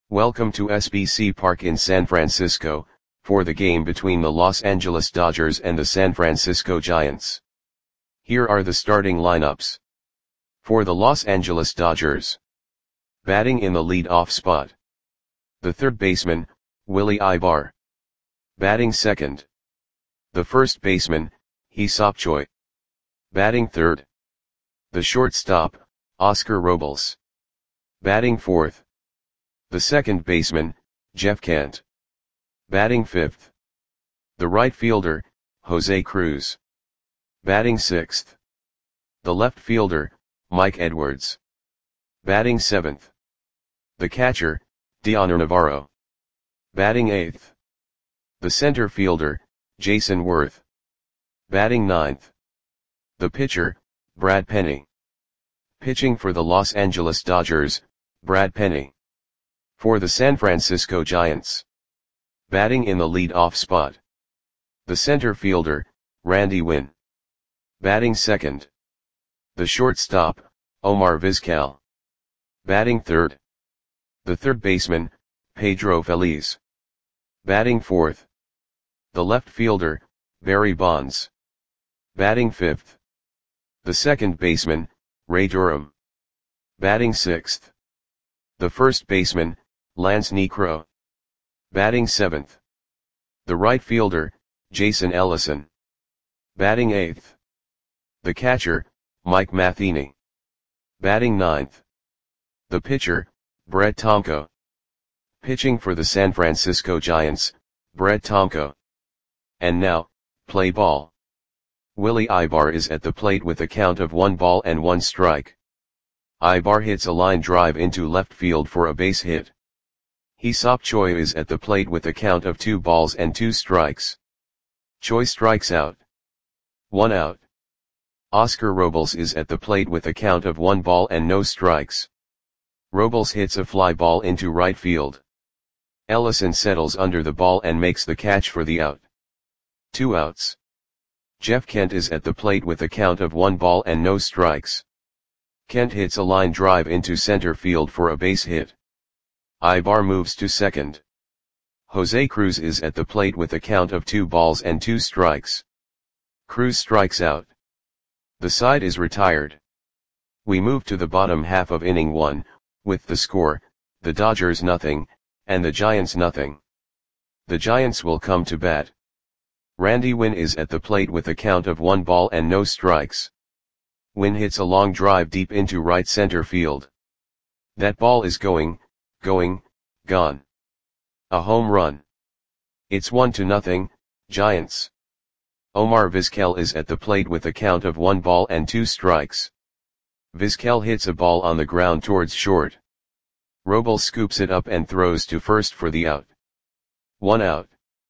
Welcome to SBC Park in San Francisco, for the game between the Los Angeles Dodgers and the San Francisco Giants. Here are the starting lineups. For the Los Angeles Dodgers. Batting in the lead-off spot. The third baseman, Willie Aybar. Batting second. The first baseman, Hee-Seop Choi. Batting third. The shortstop, Oscar Robles. Batting fourth. The second baseman, Jeff Kent. Batting fifth. The right fielder, Jose Cruz. Batting sixth. The left fielder, Mike Edwards. Batting seventh. The catcher, Dioner Navarro. Batting eighth. The center fielder, Jayson Werth. Batting ninth. The pitcher, Brad Penny. Pitching for the Los Angeles Dodgers, Brad Penny. For the San Francisco Giants. Batting in the lead-off spot. The center fielder, Randy Winn. Batting second. The shortstop, Omar Vizquel. Batting third. The third baseman, Pedro Feliz. Batting fourth. The left fielder, Barry Bonds. Batting fifth. The second baseman, Ray Durham. Batting sixth. The first baseman, Lance Niekro. Batting seventh. The right fielder, Jason Ellison. Batting eighth. The catcher, Mike Matheny. Batting ninth. The pitcher, Brett Tomko. Pitching for the San Francisco Giants, Brett Tomko. And now, play ball. Willie Aybar is at the plate with a count of 1-1 Aybar hits a line drive into left field for a base hit. Hee-Seop Choi is at the plate with a count of 2-2. Choi strikes out. 1 out. Oscar Robles is at the plate with a count of 1-0. Robles hits a fly ball into right field. Ellison settles under the ball and makes the catch for the out. 2 outs. Jeff Kent is at the plate with a count of 1-0. Kent hits a line drive into center field for a base hit. Aybar moves to second. Jose Cruz is at the plate with a count of 2-2. Cruz strikes out. The side is retired. We move to the bottom half of inning 1, with the score, the Dodgers nothing, and the Giants nothing. The Giants will come to bat. Randy Winn is at the plate with a count of 1-0. Winn hits a long drive deep into right center field. That ball is going, gone. A home run. It's 1-0, Giants. Omar Vizquel is at the plate with a count of 1-2. Vizquel hits a ball on the ground towards short. Robles scoops it up and throws to first for the out. 1 out.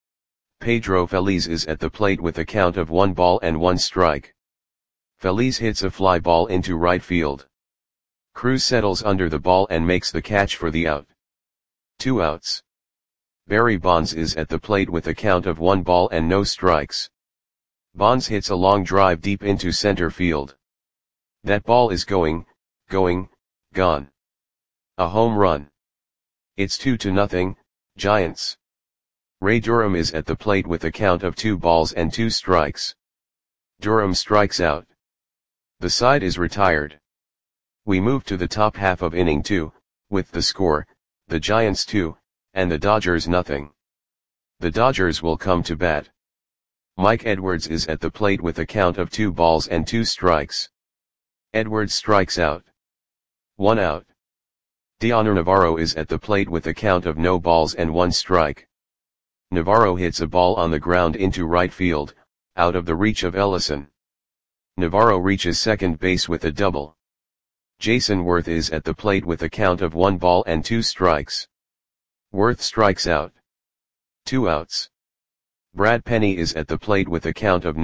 Pedro Feliz is at the plate with a count of 1-1. Feliz hits a fly ball into right field. Cruz settles under the ball and makes the catch for the out. 2 outs. Barry Bonds is at the plate with a count of 1-0. Bonds hits a long drive deep into center field. That ball is going, gone. A home run. It's 2-0, Giants. Ray Durham is at the plate with a count of 2-2. Durham strikes out. The side is retired. We move to the top half of inning 2, with the score, the Giants 2, and the Dodgers nothing. The Dodgers will come to bat. Mike Edwards is at the plate with a count of 2-2. Edwards strikes out. 1 out. Dioner Navarro is at the plate with a count of 0-1. Navarro hits a ball on the ground into right field, out of the reach of Ellison. Navarro reaches second base with a double. Jayson Werth is at the plate with a count of 1-2. Werth strikes out. 2 outs. Brad Penny is at the plate with a count of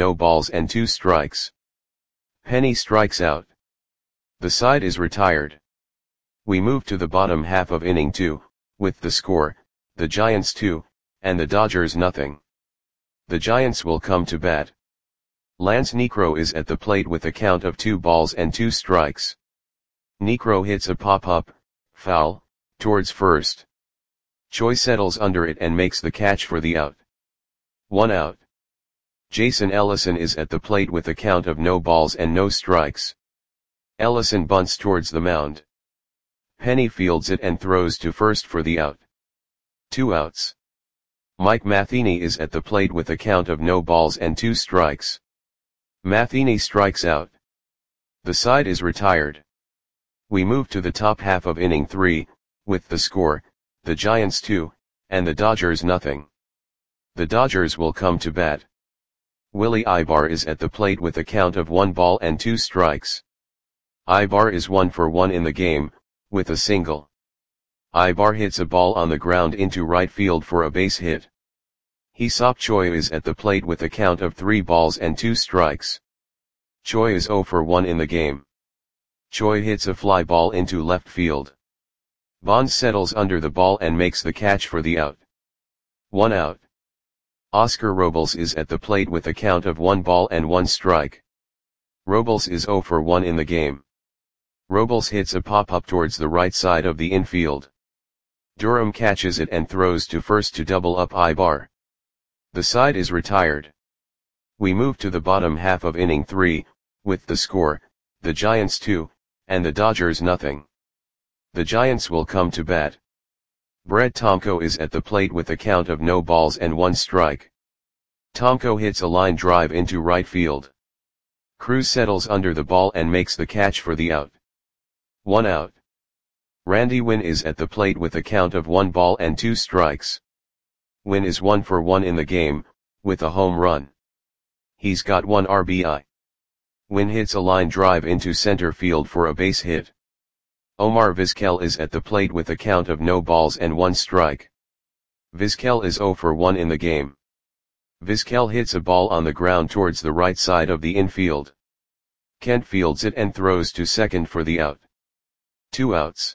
0-2. Penny strikes out. The side is retired. We move to the bottom half of inning 2, with the score, the Giants 2, and the Dodgers nothing. The Giants will come to bat. Lance Niekro is at the plate with a count of 2-2. Niekro hits a pop-up, foul, towards first. Choi settles under it and makes the catch for the out. 1 out. Jason Ellison is at the plate with a count of no balls and no strikes. Ellison bunts towards the mound. Penny fields it and throws to first for the out. 2 outs. Mike Matheny is at the plate with a count of no balls and 2 strikes. Matheny strikes out. The side is retired. We move to the top half of inning 3, with the score, the Giants 2, and the Dodgers nothing. The Dodgers will come to bat. Willie Ibar is at the plate with a count of 1 ball and 2 strikes. Ibar is 1 for 1 in the game, with a single. Ibar hits a ball on the ground into right field for a base hit. Hee-Seop Choi is at the plate with a count of 3 balls and 2 strikes. Choi is 0 for 1 in the game. Choi hits a fly ball into left field. Bonds settles under the ball and makes the catch for the out. 1 out. Oscar Robles is at the plate with a count of 1 ball and 1 strike. Robles is 0 for 1 in the game. Robles hits a pop-up towards the right side of the infield. Durham catches it and throws to first to double up Ibar. The side is retired. We move to the bottom half of inning 3, with the score, the Giants 2, and the Dodgers nothing. The Giants will come to bat. Brett Tomko is at the plate with a count of no balls and 1 strike. Tomko hits a line drive into right field. Cruz settles under the ball and makes the catch for the out. 1 out. Randy Winn is at the plate with a count of 1 ball and 2 strikes. Winn is 1 for 1 in the game, with a home run. He's got 1 RBI. Winn hits a line drive into center field for a base hit. Omar Vizquel is at the plate with a count of no balls and 1 strike. Vizquel is 0 for 1 in the game. Vizquel hits a ball on the ground towards the right side of the infield. Kent fields it and throws to second for the out. 2 outs.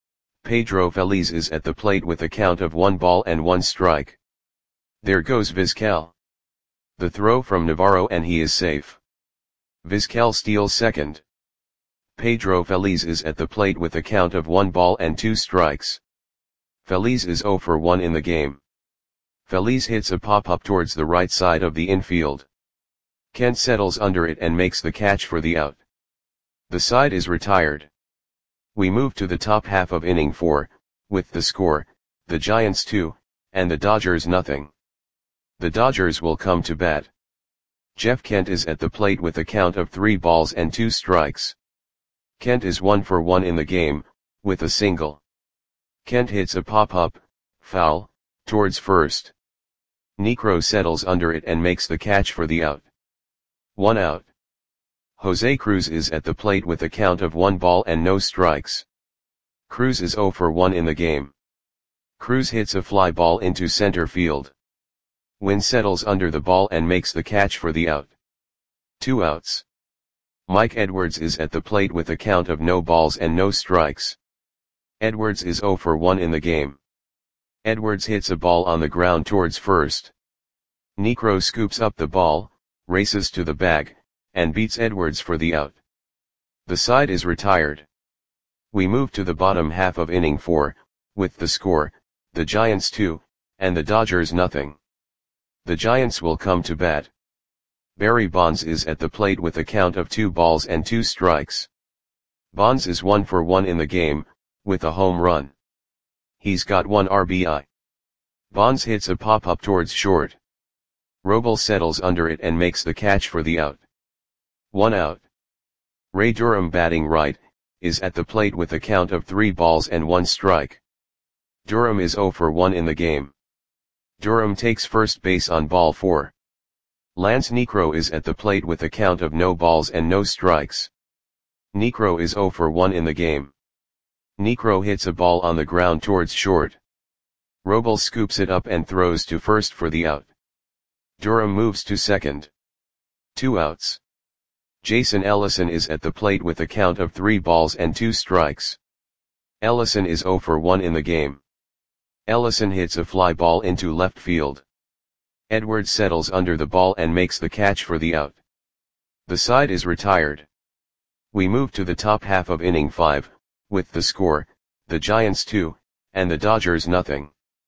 Pedro Feliz is at the plate with a count of 1 ball and 1 strike. There goes Vizquel. The throw from Navarro and he is safe. Vizquel steals second. Pedro Feliz is at the plate with a count of 1 ball and 2 strikes. Feliz is 0 for 1 in the game. Feliz hits a pop-up towards the right side of the infield. Kent settles under it and makes the catch for the out. The side is retired. We move to the top half of inning 4, with the score, the Giants 2, and the Dodgers nothing. The Dodgers will come to bat. Jeff Kent is at the plate with a count of 3 balls and 2 strikes. Kent is 1 for 1 in the game, with a single. Kent hits a pop-up, foul, towards first. Niekro settles under it and makes the catch for the out. 1 out. Jose Cruz is at the plate with a count of 1 ball and no strikes. Cruz is 0 for 1 in the game. Cruz hits a fly ball into center field. Winn settles under the ball and makes the catch for the out. 2 outs. Mike Edwards is at the plate with a count of no balls and no strikes. Edwards is 0 for 1 in the game. Edwards hits a ball on the ground towards first. Niekro scoops up the ball, races to the bag, and beats Edwards for the out. The side is retired. We move to the bottom half of inning 4, with the score, the Giants 2, and the Dodgers nothing. The Giants will come to bat. Barry Bonds is at the plate with a count of 2 balls and 2 strikes. Bonds is 1 for 1 in the game, with a home run. He's got 1 RBI. Bonds hits a pop-up towards short. Robles settles under it and makes the catch for the out. 1 out. Ray Durham, batting right, is at the plate with a count of 3 balls and 1 strike. Durham is 0 for 1 in the game. Durham takes first base on ball 4. Lance Niekro is at the plate with a count of no balls and no strikes. Niekro is 0 for 1 in the game. Niekro hits a ball on the ground towards short. Robles scoops it up and throws to first for the out. Durham moves to second. 2 outs. Jason Ellison is at the plate with a count of 3 balls and 2 strikes. Ellison is 0 for 1 in the game. Ellison hits a fly ball into left field. Edwards settles under the ball and makes the catch for the out. The side is retired. We move to the top half of inning 5, with the score, the Giants 2, and the Dodgers nothing.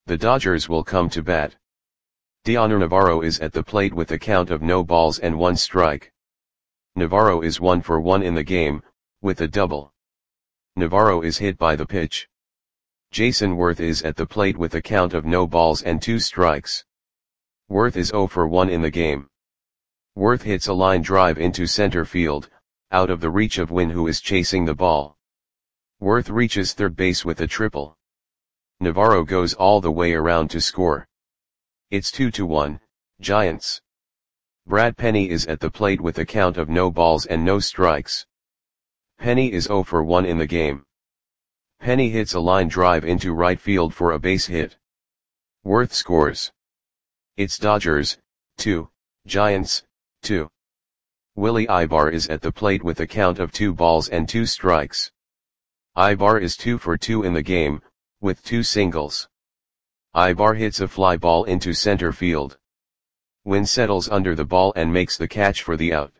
The Dodgers will come to bat. Dioner Navarro is at the plate with a count of no balls and 1 strike. Navarro is 1 for 1 in the game, with a double. Navarro is hit by the pitch. Jason Worth is at the plate with a count of no balls and 2 strikes. Worth is 0 for 1 in the game. Worth hits a line drive into center field, out of the reach of Wynn, who is chasing the ball. Worth reaches third base with a triple. Navarro goes all the way around to score. It's 2-1, Giants. Brad Penny is at the plate with a count of no balls and no strikes. Penny is 0 for 1 in the game. Penny hits a line drive into right field for a base hit. Worth scores. It's Dodgers, 2, Giants, 2. Willie Ibar is at the plate with a count of 2 balls and 2 strikes. Ibar is 2 for 2 in the game, with 2 singles. Ibar hits a fly ball into center field. Wynn settles under the ball and makes the catch for the out.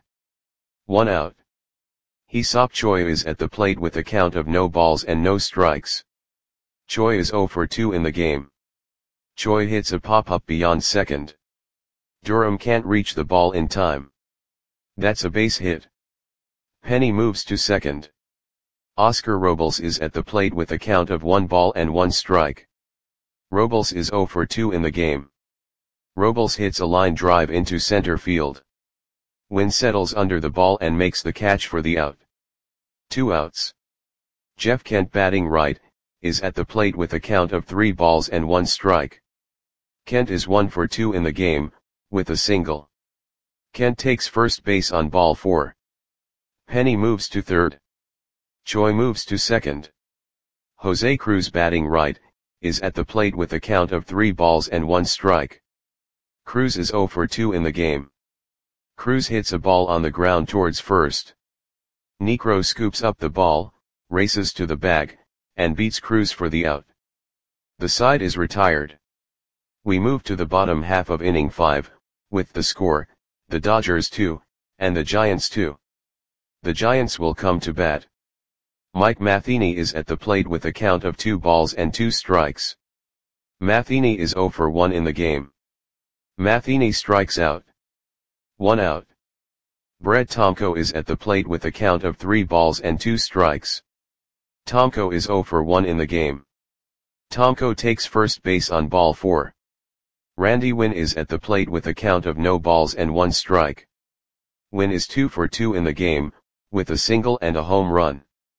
1 out. Hee-Seop Choi is at the plate with a count of no balls and no strikes. Choi is 0 for 2 in the game. Choi hits a pop-up beyond second. Durham can't reach the ball in time. That's a base hit. Penny moves to second. Oscar Robles is at the plate with a count of 1 ball and 1 strike. Robles is 0 for 2 in the game. Robles hits a line drive into center field. Wynn settles under the ball and makes the catch for the out. 2 outs. Jeff Kent, batting right, is at the plate with a count of 3 balls and 1 strike. Kent is 1 for 2 in the game, with a single. Kent takes first base on ball 4. Penny moves to third. Choi moves to second. Jose Cruz, batting right, is at the plate with a count of 3 balls and 1 strike. Cruz is 0 for 2 in the game. Cruz hits a ball on the ground towards first. Niekro scoops up the ball, races to the bag, and beats Cruz for the out. The side is retired. We move to the bottom half of inning 5, with the score, the Dodgers 2, and the Giants 2. The Giants will come to bat. Mike Matheny is at the plate with a count of 2 balls and 2 strikes. Matheny is 0 for 1 in the game. Matheny strikes out. 1 out. Brett Tomko is at the plate with a count of 3 balls and 2 strikes. Tomko is 0 for 1 in the game. Tomko takes first base on ball 4. Randy Wynn is at the plate with a count of no balls and 1 strike. Wynn is 2 for 2 in the game, with a single and a home run.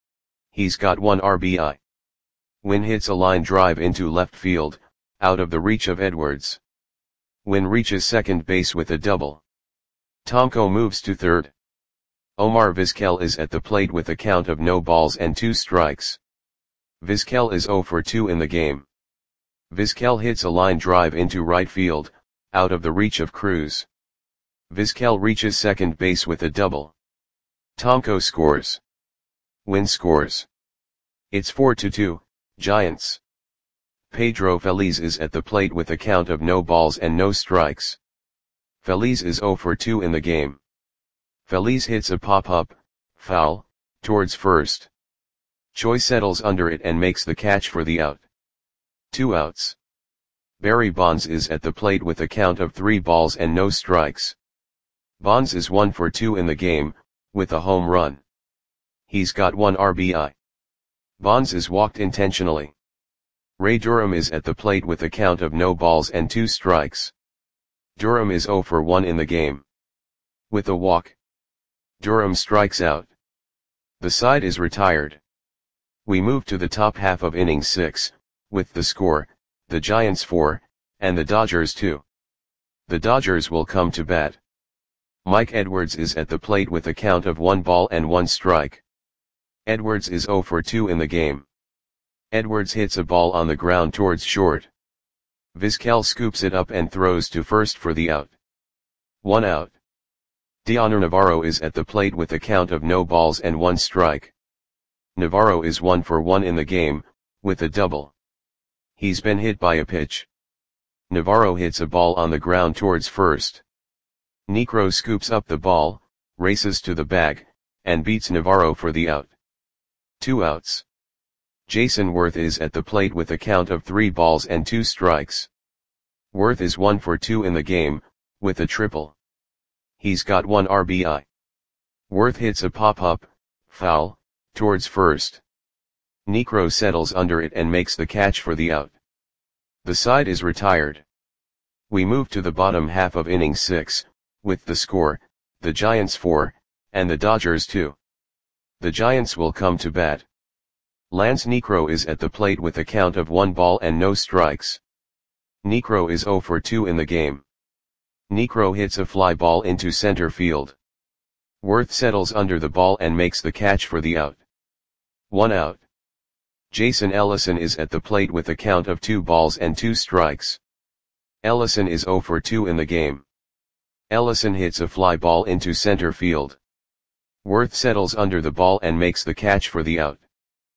He's got 1 RBI. Wynn hits a line drive into left field, out of the reach of Edwards. Wynn reaches second base with a double. Tomko moves to third. Omar Vizquel is at the plate with a count of no balls and 2 strikes. Vizquel is 0 for 2 in the game. Vizquel hits a line drive into right field, out of the reach of Cruz. Vizquel reaches second base with a double. Tomko scores. Wynn scores. It's 4-2, Giants. Pedro Feliz is at the plate with a count of no balls and no strikes. Feliz is 0 for 2 in the game. Feliz hits a pop-up, foul, towards first. Choi settles under it and makes the catch for the out. 2 outs. Barry Bonds is at the plate with a count of 3 balls and no strikes. Bonds is 1 for 2 in the game, with a home run. He's got 1 RBI. Bonds is walked intentionally. Ray Durham is at the plate with a count of no balls and 2 strikes. Durham is 0 for 1 in the game. With a walk. Durham strikes out. The side is retired. We move to the top half of inning 6, with the score, the Giants 4, and the Dodgers 2. The Dodgers will come to bat. Mike Edwards is at the plate with a count of 1 ball and 1 strike. Edwards is 0 for 2 in the game. Edwards hits a ball on the ground towards short. Vizquel scoops it up and throws to first for the out. 1 out. Dioner Navarro is at the plate with a count of no balls and 1 strike. Navarro is 1 for 1 in the game, with a double. He's been hit by a pitch. Navarro hits a ball on the ground towards first. Niekro scoops up the ball, races to the bag, and beats Navarro for the out. 2 outs. Jason Worth is at the plate with a count of 3 balls and 2 strikes. Worth is 1 for 2 in the game, with a triple. He's got 1 RBI. Worth hits a pop-up, foul, towards first. Niekro settles under it and makes the catch for the out. The side is retired. We move to the bottom half of inning 6, with the score, the Giants 4, and the Dodgers 2. The Giants will come to bat. Lance Niekro is at the plate with a count of 1 ball and no strikes. Niekro is 0 for 2 in the game. Niekro hits a fly ball into center field. Worth settles under the ball and makes the catch for the out. 1 out. Jason Ellison is at the plate with a count of 2 balls and 2 strikes. Ellison is 0 for 2 in the game. Ellison hits a fly ball into center field. Worth settles under the ball and makes the catch for the out.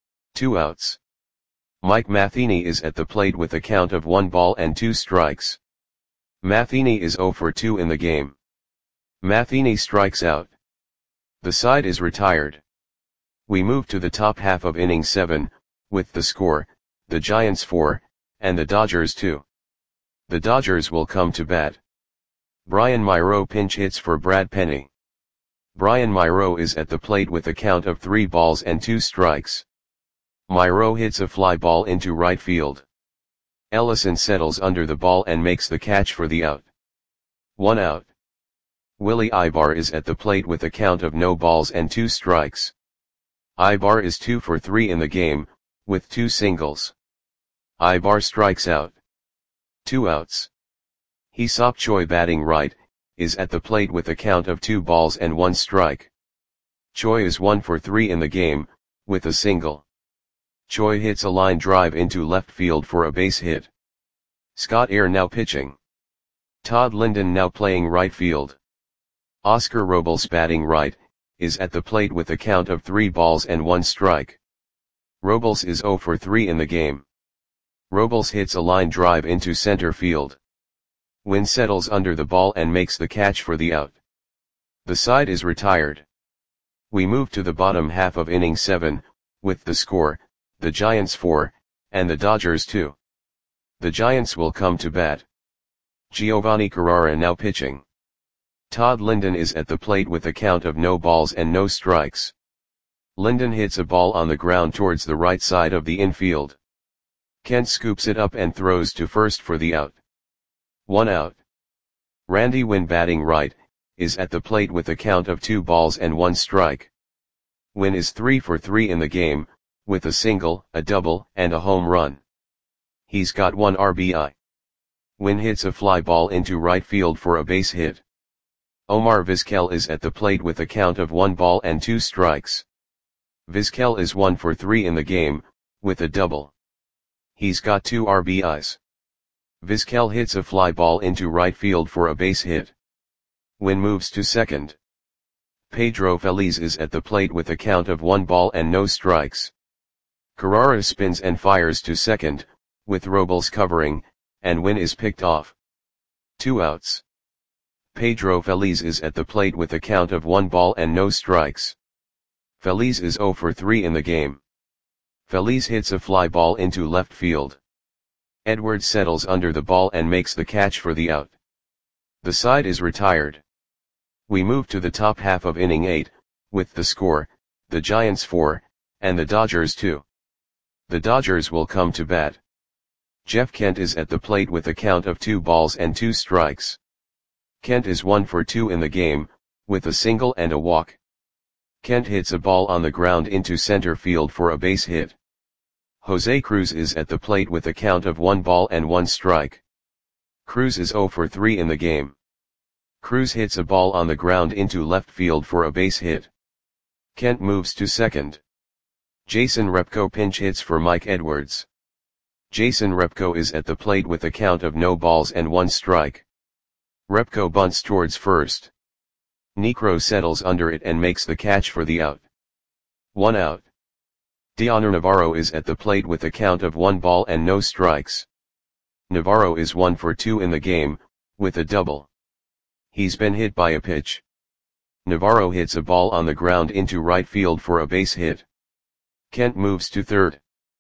2 outs. Mike Matheny is at the plate with a count of 1 ball and 2 strikes. Matheny is 0 for 2 in the game. Matheny strikes out. The side is retired. We move to the top half of inning 7, with the score, the Giants 4, and the Dodgers 2. The Dodgers will come to bat. Brian Myro pinch hits for Brad Penny. Brian Myro is at the plate with a count of 3 balls and 2 strikes. Myro hits a fly ball into right field. Ellison settles under the ball and makes the catch for the out. 1 out. Willie Ibar is at the plate with a count of no balls and 2 strikes. Ibar is 2 for 3 in the game, with 2 singles. Ibar strikes out. 2 outs. Hee-Seop Choi batting right, is at the plate with a count of 2 balls and 1 strike. Choi is 1 for 3 in the game, with a single. Choi hits a line drive into left field for a base hit. Scott Air now pitching. Todd Linden now playing right field. Oscar Robles batting right, is at the plate with a count of 3 balls and 1 strike. Robles is 0 for 3 in the game. Robles hits a line drive into center field. Wynn settles under the ball and makes the catch for the out. The side is retired. We move to the bottom half of inning 7, with the score, the Giants 4, and the Dodgers 2. The Giants will come to bat. Giovanni Carrara now pitching. Todd Linden is at the plate with a count of no balls and no strikes. Linden hits a ball on the ground towards the right side of the infield. Kent scoops it up and throws to first for the out. 1 out. Randy Wynn batting right, is at the plate with a count of 2 balls and 1 strike. Wynn is 3 for 3 in the game, with a single, a double, and a home run. He's got 1 RBI. Wynn hits a fly ball into right field for a base hit. Omar Vizquel is at the plate with a count of 1 ball and 2 strikes. Vizquel is 1 for 3 in the game, with a double. He's got 2 RBIs. Vizquel hits a fly ball into right field for a base hit. Wynn moves to second. Pedro Feliz is at the plate with a count of 1 ball and no strikes. Carrara spins and fires to second, with Robles covering, and Wynn is picked off. 2 outs. Pedro Feliz is at the plate with a count of 1 ball and no strikes. Feliz is 0 for 3 in the game. Feliz hits a fly ball into left field. Edwards settles under the ball and makes the catch for the out. The side is retired. We move to the top half of inning 8, with the score, the Giants 4, and the Dodgers 2. The Dodgers will come to bat. Jeff Kent is at the plate with a count of 2 balls and 2 strikes. Kent is 1 for 2 in the game, with a single and a walk. Kent hits a ball on the ground into center field for a base hit. Jose Cruz is at the plate with a count of 1 ball and 1 strike. Cruz is 0 for 3 in the game. Cruz hits a ball on the ground into left field for a base hit. Kent moves to second. Jason Repko pinch hits for Mike Edwards. Jason Repko is at the plate with a count of no balls and 1 strike. Repko bunts towards first. Niekro settles under it and makes the catch for the out. 1 out. Dioner Navarro is at the plate with a count of 1 ball and no strikes. Navarro is 1 for 2 in the game, with a double. He's been hit by a pitch. Navarro hits a ball on the ground into right field for a base hit. Kent moves to third.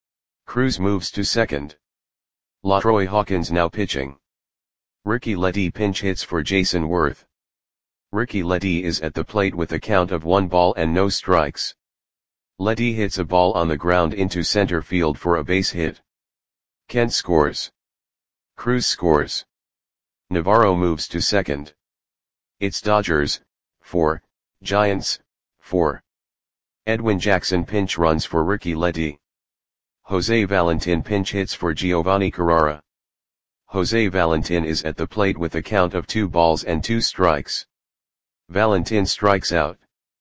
Cruz moves to second. LaTroy Hawkins now pitching. Ricky Letty pinch hits for Jason Worth. Ricky Letty is at the plate with a count of 1 ball and no strikes. Letty hits a ball on the ground into center field for a base hit. Kent scores. Cruz scores. Navarro moves to second. It's Dodgers, 4, Giants, 4. Edwin Jackson pinch runs for Ricky Letty. Jose Valentin pinch hits for Giovanni Carrara. Jose Valentin is at the plate with a count of 2 balls and 2 strikes. Valentin strikes out.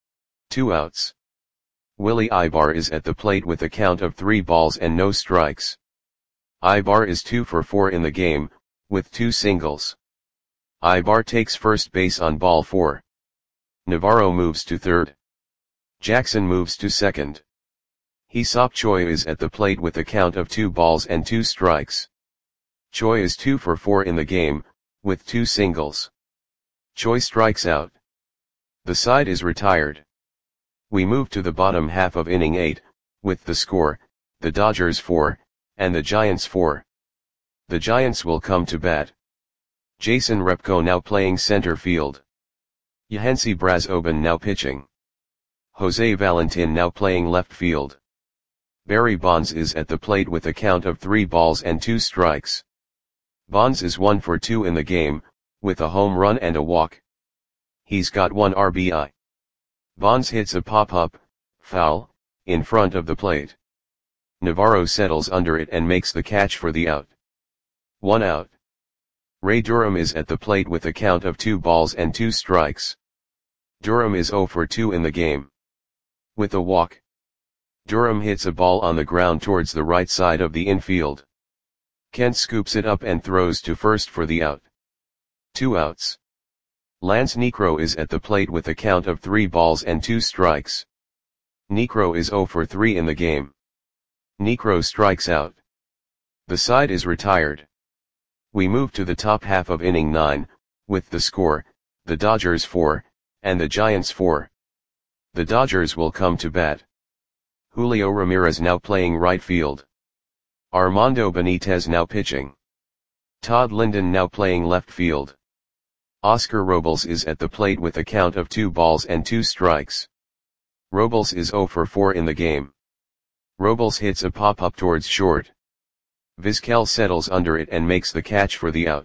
2 outs. Willie Ibar is at the plate with a count of 3 balls and no strikes. Ibar is 2 for 4 in the game, with 2 singles. Ibar takes first base on ball 4. Navarro moves to third. Jackson moves to second. Hee-Seop Choi is at the plate with a count of 2 balls and 2 strikes. Choi is 2 for 4 in the game, with 2 singles. Choi strikes out. The side is retired. We move to the bottom half of inning 8, with the score, the Dodgers 4, and the Giants 4. The Giants will come to bat. Jason Repko now playing center field. Yahensi Brazoban now pitching. Jose Valentin now playing left field. Barry Bonds is at the plate with a count of 3 balls and 2 strikes. Bonds is 1 for 2 in the game, with a home run and a walk. He's got 1 RBI. Bonds hits a pop-up, foul, in front of the plate. Navarro settles under it and makes the catch for the out. 1 out. Ray Durham is at the plate with a count of 2 balls and 2 strikes. Durham is 0 for 2 in the game. With a walk. Durham hits a ball on the ground towards the right side of the infield. Kent scoops it up and throws to first for the out. 2 outs. Lance Niekro is at the plate with a count of 3 balls and 2 strikes. Niekro is 0 for 3 in the game. Niekro strikes out. The side is retired. We move to the top half of inning 9, with the score, the Dodgers 4, and the Giants 4. The Dodgers will come to bat. Julio Ramirez now playing right field. Armando Benitez now pitching. Todd Linden now playing left field. Oscar Robles is at the plate with a count of 2 balls and 2 strikes. Robles is 0 for 4 in the game. Robles hits a pop-up towards short. Vizquel settles under it and makes the catch for the out.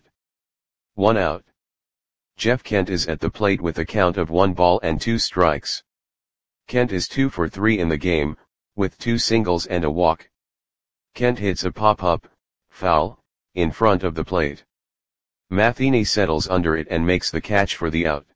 1 out. Jeff Kent is at the plate with a count of 1 ball and 2 strikes. Kent is 2 for 3 in the game, with 2 singles and a walk. Kent hits a pop-up, foul, in front of the plate. Matheny settles under it and makes the catch for the out.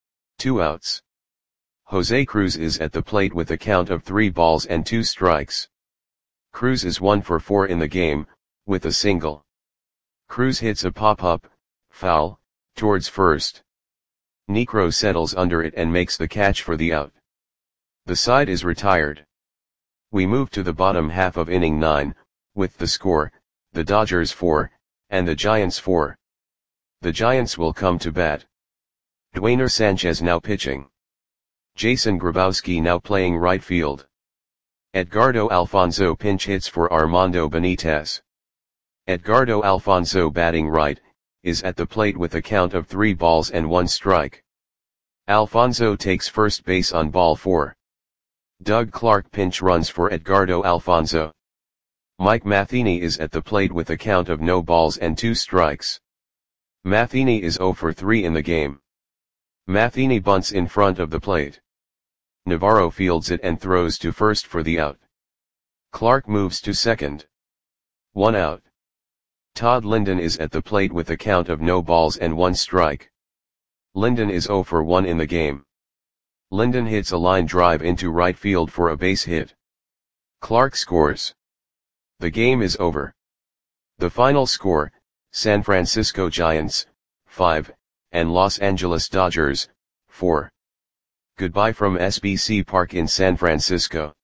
2 outs. Jose Cruz is at the plate with a count of 3 balls and 2 strikes. Cruz is 1 for 4 in the game, with a single. Cruz hits a pop-up, foul, towards first. Niekro settles under it and makes the catch for the out. The side is retired. We move to the bottom half of inning 9, with the score, the Dodgers 4, and the Giants 4. The Giants will come to bat. Dwayner Sanchez now pitching. Jason Grabowski now playing right field. Edgardo Alfonzo pinch hits for Armando Benitez. Edgardo Alfonzo batting right, is at the plate with a count of 3 balls and 1 strike. Alfonzo takes first base on ball 4. Doug Clark pinch runs for Edgardo Alfonzo. Mike Matheny is at the plate with a count of no balls and 2 strikes. Matheny is 0 for 3 in the game. Matheny bunts in front of the plate. Navarro fields it and throws to first for the out. Clark moves to second. 1 out. Todd Linden is at the plate with a count of no balls and 1 strike. Linden is 0 for 1 in the game. Linden hits a line drive into right field for a base hit. Clark scores. The game is over. The final score, San Francisco Giants, 5, and Los Angeles Dodgers, 4. Goodbye from SBC Park in San Francisco.